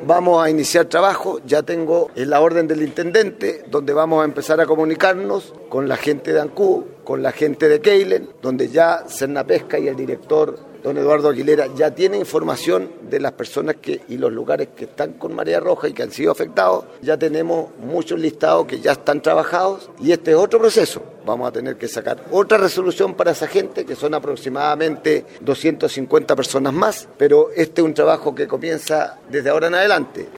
vamos a iniciar trabajo, ya tengo la orden del intendente, donde vamos a empezar a comunicarnos con la gente de Ancú, con la gente de Keilen, donde ya Cernapesca y el director don Eduardo Aguilera ya tiene información de las personas y los lugares que están con marea roja y que han sido afectados. Ya tenemos muchos listados que ya están trabajados y este es otro proceso. Vamos a tener que sacar otra resolución para esa gente, que son aproximadamente 250 personas más, pero este es un trabajo que comienza desde ahora en adelante.